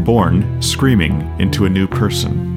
born screaming into a new person.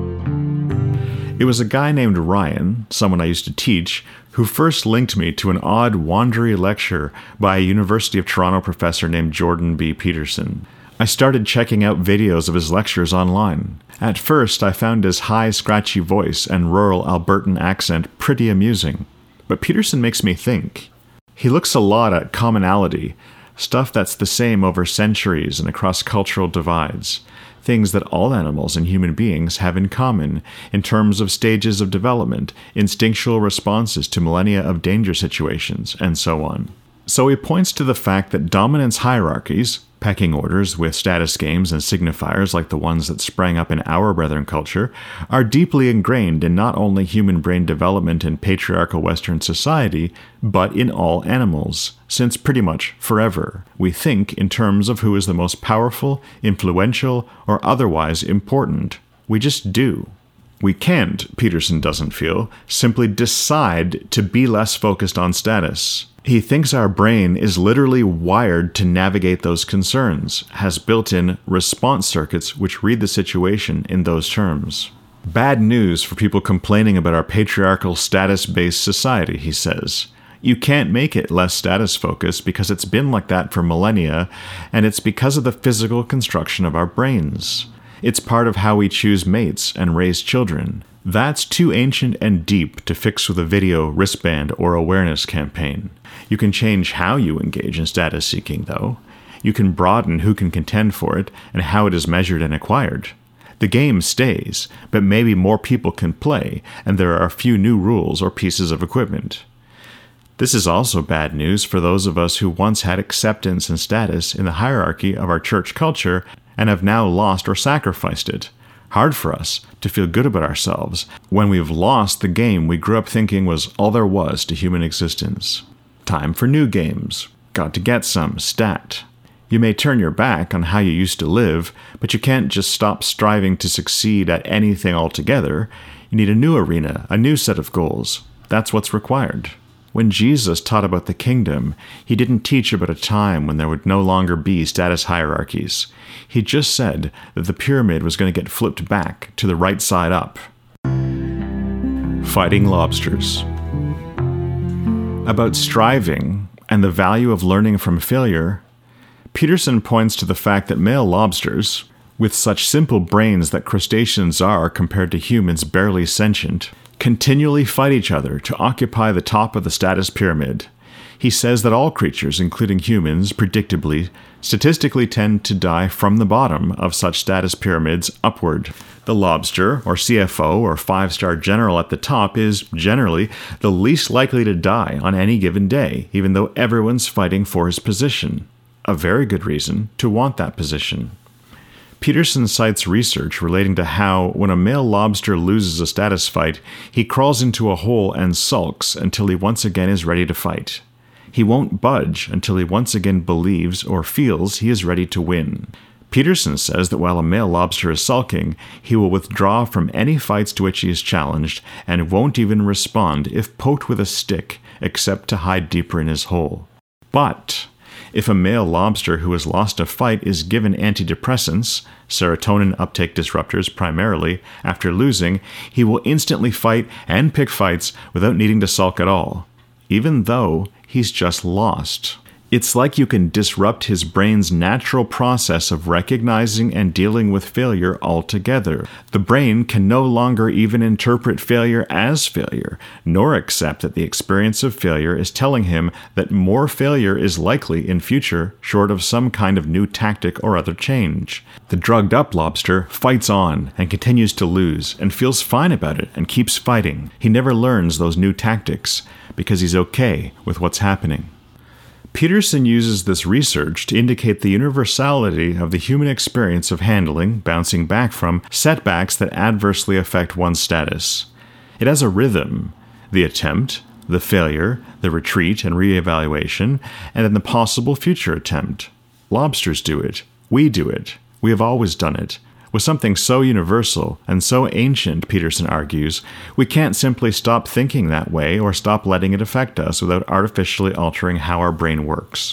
It was a guy named Ryan, someone I used to teach, who first linked me to an odd Wandery lecture by a University of Toronto professor named Jordan B. Peterson. I started checking out videos of his lectures online. At first, I found his high, scratchy voice and rural Albertan accent pretty amusing. But Peterson makes me think. He looks a lot at commonality, stuff that's the same over centuries and across cultural divides, things that all animals and human beings have in common in terms of stages of development, instinctual responses to millennia of danger situations, and so on. So he points to the fact that dominance hierarchies, pecking orders with status games and signifiers like the ones that sprang up in our brethren culture, are deeply ingrained in not only human brain development in patriarchal Western society, but in all animals, since pretty much forever. We think in terms of who is the most powerful, influential, or otherwise important. We just do. We can't, Peterson doesn't feel, simply decide to be less focused on status. He thinks our brain is literally wired to navigate those concerns, has built-in response circuits which read the situation in those terms. Bad news for people complaining about our patriarchal status-based society, he says. You can't make it less status-focused because it's been like that for millennia, and it's because of the physical construction of our brains. It's part of how we choose mates and raise children. That's too ancient and deep to fix with a video, wristband, or awareness campaign. You can change how you engage in status seeking, though. You can broaden who can contend for it and how it is measured and acquired. The game stays, but maybe more people can play, and there are a few new rules or pieces of equipment. This is also bad news for those of us who once had acceptance and status in the hierarchy of our church culture and have now lost or sacrificed it. Hard for us to feel good about ourselves when we've lost the game we grew up thinking was all there was to human existence. Time for new games. Got to get some, stat. You may turn your back on how you used to live, but you can't just stop striving to succeed at anything altogether. You need a new arena, a new set of goals. That's what's required. When Jesus taught about the kingdom, he didn't teach about a time when there would no longer be status hierarchies. He just said that the pyramid was going to get flipped back to the right side up. Fighting lobsters. About striving and the value of learning from failure, Peterson points to the fact that male lobsters, with such simple brains that crustaceans are compared to humans barely sentient, continually fight each other to occupy the top of the status pyramid. He says that all creatures, including humans, predictably, statistically tend to die from the bottom of such status pyramids upward. The lobster, or CFO, or 5-star general at the top is, generally, the least likely to die on any given day, even though everyone's fighting for his position. A very good reason to want that position. Peterson cites research relating to how, when a male lobster loses a status fight, he crawls into a hole and sulks until he once again is ready to fight. He won't budge until he once again believes or feels he is ready to win. Peterson says that while a male lobster is sulking, he will withdraw from any fights to which he is challenged and won't even respond if poked with a stick, except to hide deeper in his hole. But if a male lobster who has lost a fight is given antidepressants, serotonin uptake disruptors primarily, after losing, he will instantly fight and pick fights without needing to sulk at all, even though he's just lost. It's like you can disrupt his brain's natural process of recognizing and dealing with failure altogether. The brain can no longer even interpret failure as failure, nor accept that the experience of failure is telling him that more failure is likely in future, short of some kind of new tactic or other change. The drugged-up lobster fights on and continues to lose and feels fine about it and keeps fighting. He never learns those new tactics because he's okay with what's happening. Peterson uses this research to indicate the universality of the human experience of handling, bouncing back from, setbacks that adversely affect one's status. It has a rhythm: the attempt, the failure, the retreat and reevaluation, and then the possible future attempt. Lobsters do it. We do it. We have always done it. With something so universal and so ancient, Peterson argues, we can't simply stop thinking that way or stop letting it affect us without artificially altering how our brain works.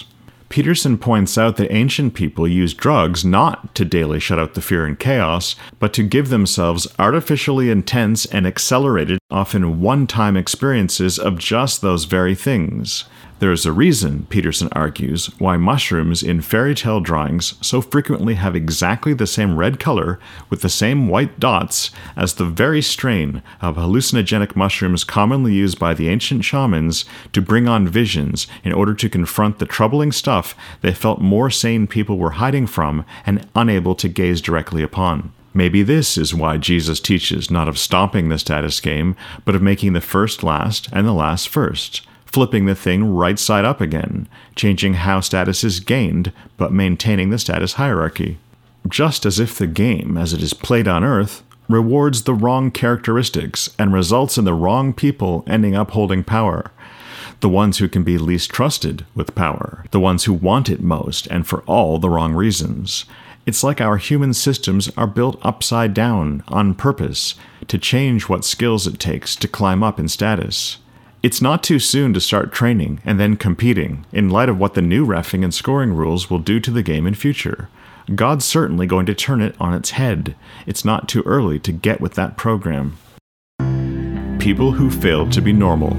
Peterson points out that ancient people used drugs not to daily shut out the fear and chaos, but to give themselves artificially intense and accelerated, often one-time experiences of just those very things. There is a reason, Peterson argues, why mushrooms in fairy tale drawings so frequently have exactly the same red color with the same white dots as the very strain of hallucinogenic mushrooms commonly used by the ancient shamans to bring on visions in order to confront the troubling stuff they felt more sane people were hiding from and unable to gaze directly upon. Maybe this is why Jesus teaches not of stopping the status game, but of making the first last and the last first. Flipping the thing right side up again, changing how status is gained, but maintaining the status hierarchy. Just as if the game, as it is played on Earth, rewards the wrong characteristics and results in the wrong people ending up holding power. The ones who can be least trusted with power. The ones who want it most and for all the wrong reasons. It's like our human systems are built upside down on purpose to change what skills it takes to climb up in status. It's not too soon to start training and then competing in light of what the new reffing and scoring rules will do to the game in future. God's certainly going to turn it on its head. It's not too early to get with that program. People who failed to be normal.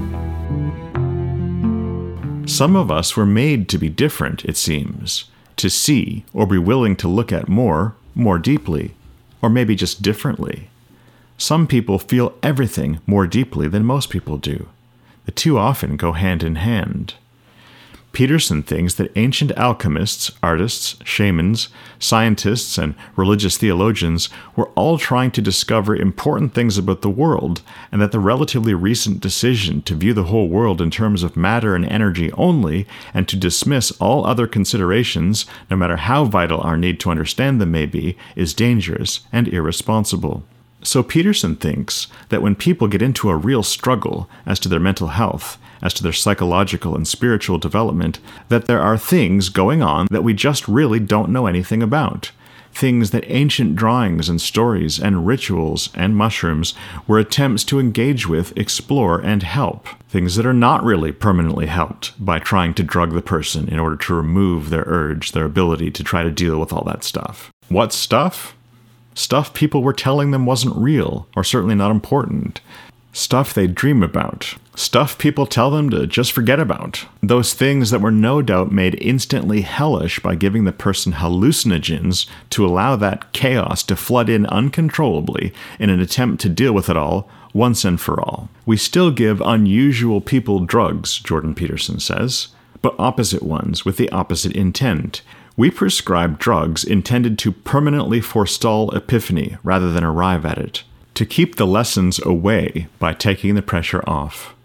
Some of us were made to be different, it seems. To see or be willing to look at more deeply, or maybe just differently. Some people feel everything more deeply than most people do. The two often go hand in hand. Peterson thinks that ancient alchemists, artists, shamans, scientists, and religious theologians were all trying to discover important things about the world, and that the relatively recent decision to view the whole world in terms of matter and energy only, and to dismiss all other considerations, no matter how vital our need to understand them may be, is dangerous and irresponsible. So Peterson thinks that when people get into a real struggle as to their mental health, as to their psychological and spiritual development, that there are things going on that we just really don't know anything about. Things that ancient drawings and stories and rituals and mushrooms were attempts to engage with, explore, and help. Things that are not really permanently helped by trying to drug the person in order to remove their urge, their ability to try to deal with all that stuff. What stuff? Stuff people were telling them wasn't real, or certainly not important. Stuff they dream about. Stuff people tell them to just forget about. Those things that were no doubt made instantly hellish by giving the person hallucinogens to allow that chaos to flood in uncontrollably in an attempt to deal with it all once and for all. We still give unusual people drugs, Jordan Peterson says, but opposite ones with the opposite intent. We prescribe drugs intended to permanently forestall epiphany rather than arrive at it, to keep the lessons away by taking the pressure off.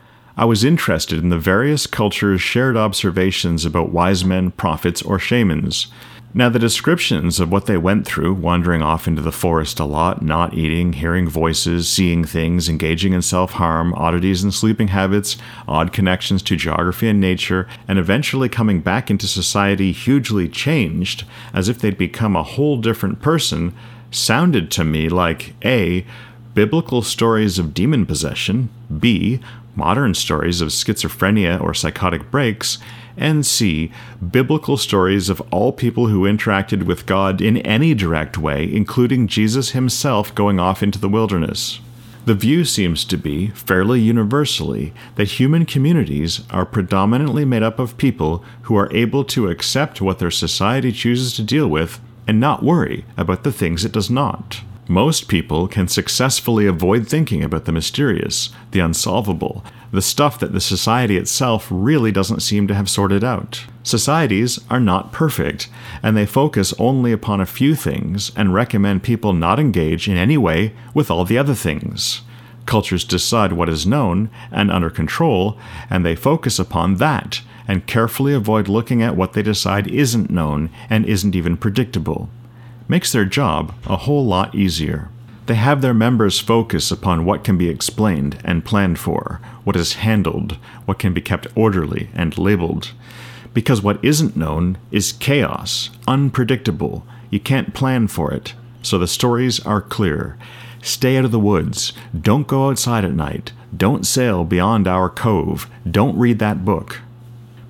I was interested in the various cultures' shared observations about wise men, prophets, or shamans. Now, the descriptions of what they went through, wandering off into the forest a lot, not eating, hearing voices, seeing things, engaging in self-harm, oddities in sleeping habits, odd connections to geography and nature, and eventually coming back into society hugely changed, as if they'd become a whole different person, sounded to me like A. biblical stories of demon possession, B. modern stories of schizophrenia or psychotic breaks, and C. biblical stories of all people who interacted with God in any direct way, including Jesus himself going off into the wilderness. The view seems to be, fairly universally, that human communities are predominantly made up of people who are able to accept what their society chooses to deal with and not worry about the things it does not. Most people can successfully avoid thinking about the mysterious, the unsolvable, the stuff that the society itself really doesn't seem to have sorted out. Societies are not perfect, and they focus only upon a few things and recommend people not engage in any way with all the other things. Cultures decide what is known and under control, and they focus upon that and carefully avoid looking at what they decide isn't known and isn't even predictable. Makes their job a whole lot easier. They have their members focus upon what can be explained and planned for, what is handled, what can be kept orderly and labeled. Because what isn't known is chaos, unpredictable. You can't plan for it. So the stories are clear. Stay out of the woods. Don't go outside at night. Don't sail beyond our cove. Don't read that book.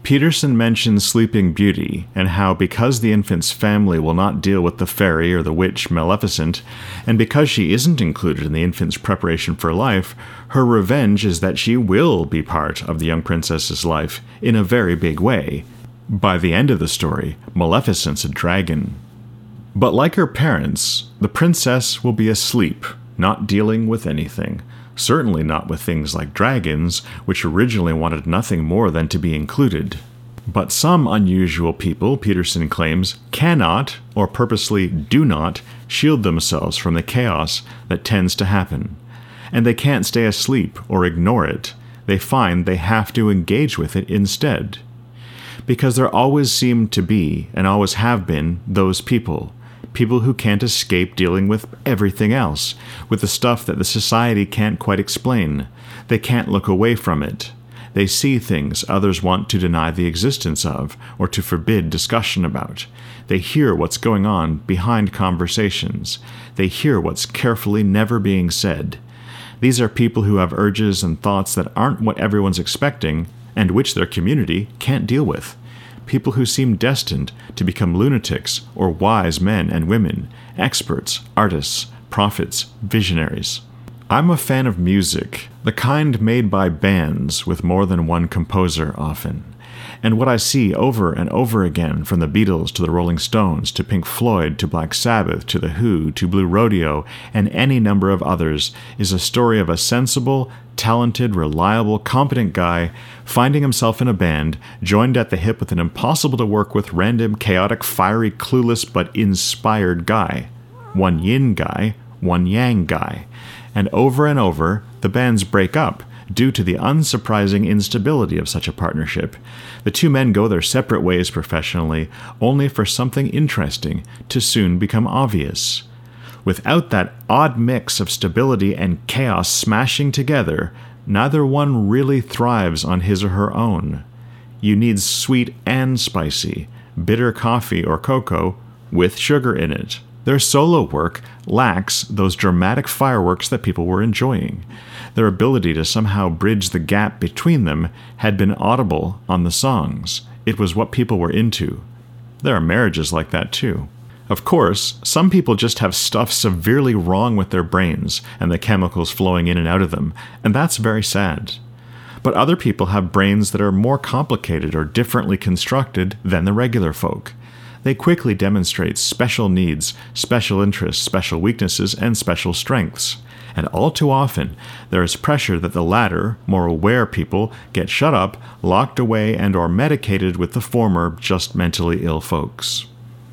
Peterson mentions Sleeping Beauty and how because the infant's family will not deal with the fairy or the witch Maleficent, and because she isn't included in the infant's preparation for life, her revenge is that she will be part of the young princess's life in a very big way. By the end of the story, Maleficent's a dragon. But like her parents, the princess will be asleep, not dealing with anything. Certainly not with things like dragons, which originally wanted nothing more than to be included. But some unusual people, Peterson claims, cannot, or purposely do not, shield themselves from the chaos that tends to happen. And they can't stay asleep or ignore it. They find they have to engage with it instead. Because there always seem to be, and always have been, those people. People who can't escape dealing with everything else, with the stuff that the society can't quite explain. They can't look away from it. They see things others want to deny the existence of, or to forbid discussion about. They hear what's going on behind conversations. They hear what's carefully never being said. These are people who have urges and thoughts that aren't what everyone's expecting, and which their community can't deal with. People who seem destined to become lunatics or wise men and women, experts, artists, prophets, visionaries. I'm a fan of music, the kind made by bands with more than one composer often. And what I see over and over again, from the Beatles to the Rolling Stones to Pink Floyd to Black Sabbath to The Who to Blue Rodeo and any number of others, is a story of a sensible, talented, reliable, competent guy finding himself in a band, joined at the hip with an impossible-to-work-with, random, chaotic, fiery, clueless, but inspired guy. One yin guy, one yang guy. And over, the bands break up, due to the unsurprising instability of such a partnership. The two men go their separate ways professionally, only for something interesting to soon become obvious. Without that odd mix of stability and chaos smashing together, neither one really thrives on his or her own. You need sweet and spicy, bitter coffee or cocoa with sugar in it. Their solo work lacks those dramatic fireworks that people were enjoying. Their ability to somehow bridge the gap between them had been audible on the songs. It was what people were into. There are marriages like that too. Of course, some people just have stuff severely wrong with their brains and the chemicals flowing in and out of them, and that's very sad. But other people have brains that are more complicated or differently constructed than the regular folk. They quickly demonstrate special needs, special interests, special weaknesses, and special strengths. And all too often, there is pressure that the latter, more aware people get shut up, locked away, and or medicated with the former, just mentally ill folks.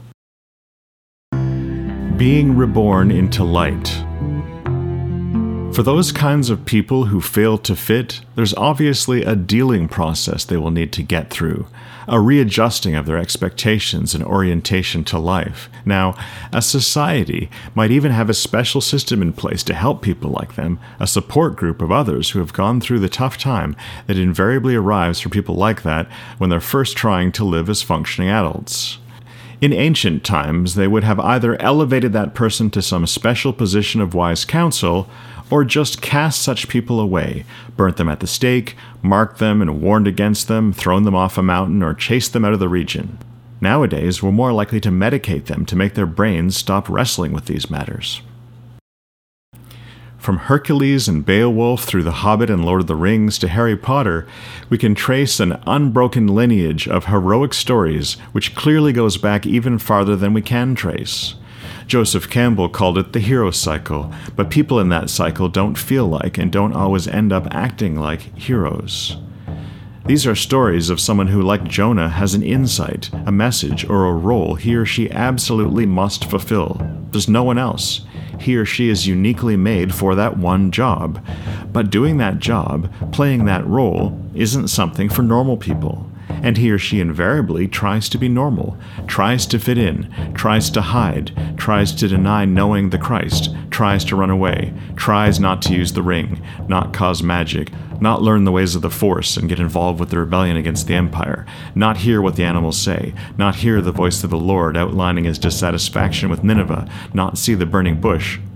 Being reborn into light. For those kinds of people who fail to fit, there's obviously a dealing process they will need to get through, a readjusting of their expectations and orientation to life. Now, a society might even have a special system in place to help people like them, a support group of others who have gone through the tough time that invariably arrives for people like that when they're first trying to live as functioning adults. In ancient times, they would have either elevated that person to some special position of wise counsel, or just cast such people away, burnt them at the stake, marked them and warned against them, thrown them off a mountain, or chased them out of the region. Nowadays, we're more likely to medicate them to make their brains stop wrestling with these matters. From Hercules and Beowulf through The Hobbit and Lord of the Rings to Harry Potter, we can trace an unbroken lineage of heroic stories which clearly goes back even farther than we can trace. Joseph Campbell called it the hero cycle, but people in that cycle don't feel like and don't always end up acting like heroes. These are stories of someone who, like Jonah, has an insight, a message, or a role he or she absolutely must fulfill. There's no one else. He or she is uniquely made for that one job. But doing that job, playing that role, isn't something for normal people. And he or she invariably tries to be normal, tries to fit in, tries to hide, tries to deny knowing the Christ, tries to run away, tries not to use the ring, not cause magic, not learn the ways of the Force and get involved with the rebellion against the Empire, not hear what the animals say, not hear the voice of the Lord outlining his dissatisfaction with Nineveh, not see the burning bush,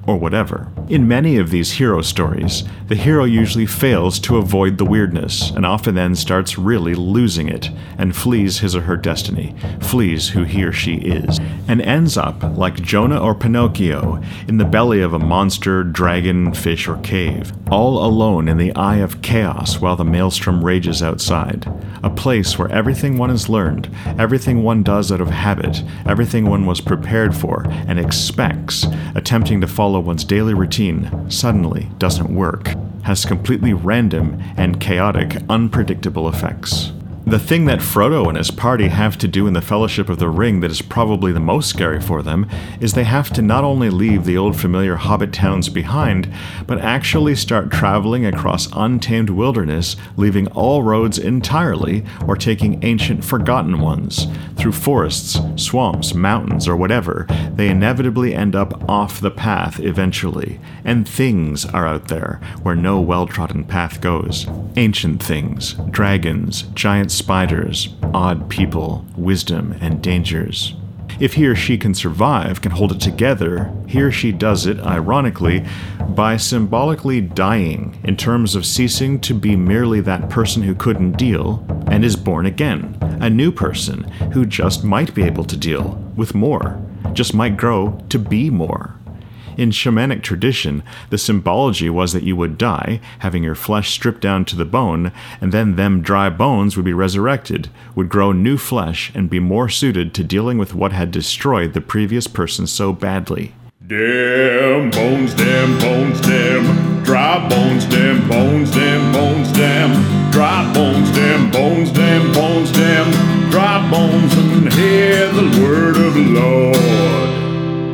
or whatever. In many of these hero stories, the hero usually fails to avoid the weirdness and often then starts really losing it and flees his or her destiny, flees who he or she is, and ends up, like Jonah or Pinocchio, in the belly of a monster, dragon, fish, or cave, all alone in the eye of chaos while the maelstrom rages outside, a place where everything one has learned, everything one does out of habit, everything one was prepared for and expects, attempting to follow one's daily routine, suddenly doesn't work, has completely random and chaotic, unpredictable effects. The thing that Frodo and his party have to do in the Fellowship of the Ring that is probably the most scary for them is they have to not only leave the old familiar hobbit towns behind, but actually start traveling across untamed wilderness, leaving all roads entirely or taking ancient forgotten ones. Through forests, swamps, mountains, or whatever, they inevitably end up off the path eventually. And things are out there where no well-trodden path goes. Ancient things, dragons, giant spiders, odd people, wisdom, and dangers. If he or she can survive, can hold it together, he or she does it, ironically, by symbolically dying in terms of ceasing to be merely that person who couldn't deal and is born again, a new person who just might be able to deal with more, just might grow to be more. In shamanic tradition, the symbology was that you would die, having your flesh stripped down to the bone, and then them dry bones would be resurrected, would grow new flesh, and be more suited to dealing with what had destroyed the previous person so badly. Damn bones, damn bones, damn dry bones, damn bones, damn bones, damn dry bones, damn bones, damn bones, damn dry bones, and hear the word of the Lord.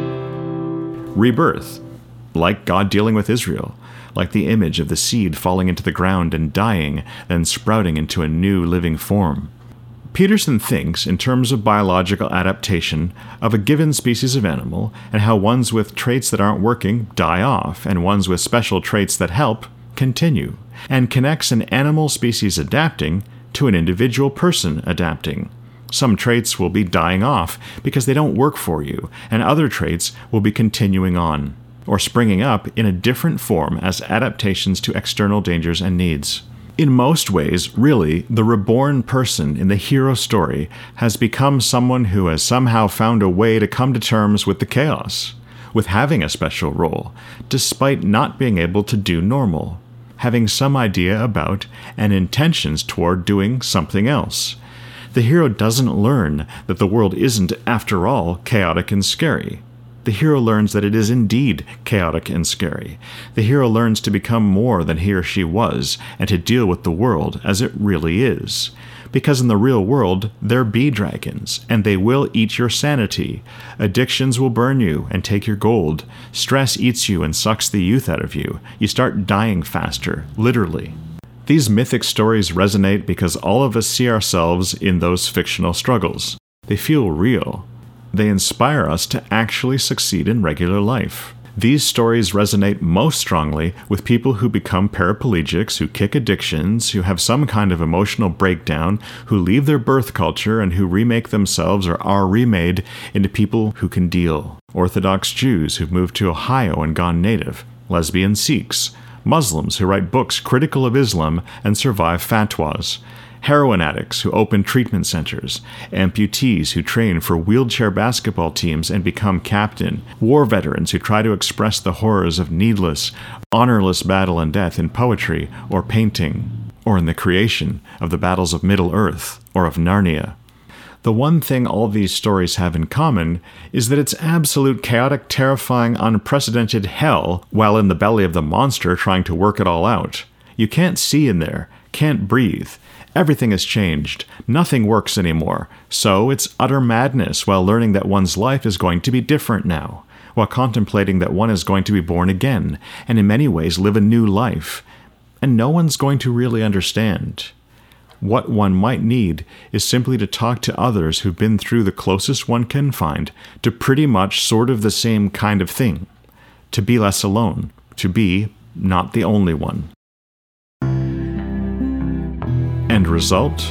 Rebirth, like God dealing with Israel, like the image of the seed falling into the ground and dying, then sprouting into a new living form. Peterson thinks, in terms of biological adaptation, of a given species of animal and how ones with traits that aren't working die off and ones with special traits that help continue, and connects an animal species adapting to an individual person adapting. Some traits will be dying off because they don't work for you, and other traits will be continuing on, or springing up in a different form as adaptations to external dangers and needs. In most ways, really, the reborn person in the hero story has become someone who has somehow found a way to come to terms with the chaos, with having a special role, despite not being able to do normal, having some idea about and intentions toward doing something else. The hero doesn't learn that the world isn't, after all, chaotic and scary. The hero learns that it is indeed chaotic and scary. The hero learns to become more than he or she was, and to deal with the world as it really is. Because in the real world, there be dragons, and they will eat your sanity. Addictions will burn you and take your gold. Stress eats you and sucks the youth out of you. You start dying faster, literally. These mythic stories resonate because all of us see ourselves in those fictional struggles. They feel real. They inspire us to actually succeed in regular life. These stories resonate most strongly with people who become paraplegics, who kick addictions, who have some kind of emotional breakdown, who leave their birth culture and who remake themselves or are remade into people who can deal. Orthodox Jews who've moved to Ohio and gone native. Lesbian Sikhs. Muslims who write books critical of Islam and survive fatwas, heroin addicts who open treatment centers, amputees who train for wheelchair basketball teams and become captain, war veterans who try to express the horrors of needless, honorless battle and death in poetry or painting, or in the creation of the battles of Middle-earth or of Narnia. The one thing all these stories have in common is that it's absolute chaotic, terrifying, unprecedented hell while in the belly of the monster trying to work it all out. You can't see in there, can't breathe. Everything has changed. Nothing works anymore. So it's utter madness while learning that one's life is going to be different now, while contemplating that one is going to be born again, and in many ways live a new life. And no one's going to really understand. What one might need is simply to talk to others who've been through the closest one can find to pretty much sort of the same kind of thing. To be less alone. To be not the only one. End result?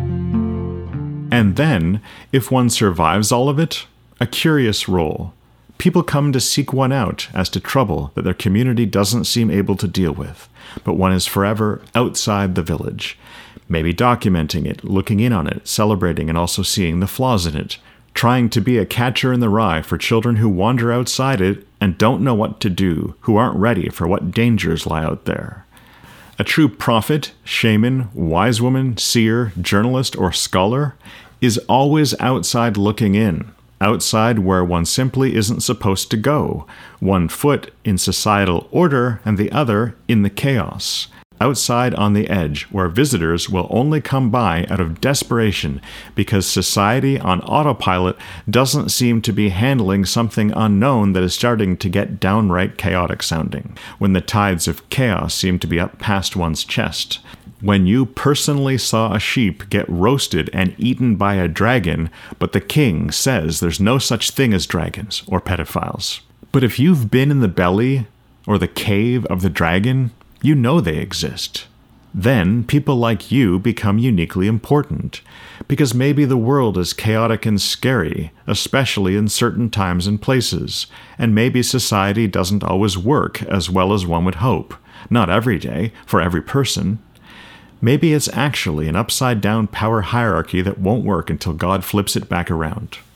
And then, if one survives all of it, a curious role. People come to seek one out as to trouble that their community doesn't seem able to deal with, but one is forever outside the village, maybe documenting it, looking in on it, celebrating and also seeing the flaws in it, trying to be a catcher in the rye for children who wander outside it and don't know what to do, who aren't ready for what dangers lie out there. A true prophet, shaman, wise woman, seer, journalist, or scholar is always outside looking in, outside where one simply isn't supposed to go, one foot in societal order and the other in the chaos. Outside on the edge, where visitors will only come by out of desperation because society on autopilot doesn't seem to be handling something unknown that is starting to get downright chaotic sounding, when the tides of chaos seem to be up past one's chest. When you personally saw a sheep get roasted and eaten by a dragon, but the king says there's no such thing as dragons or pedophiles. But if you've been in the belly or the cave of the dragon, you know they exist. Then people like you become uniquely important, because maybe the world is chaotic and scary, especially in certain times and places, and maybe society doesn't always work as well as one would hope, not every day, for every person. Maybe it's actually an upside-down power hierarchy that won't work until God flips it back around.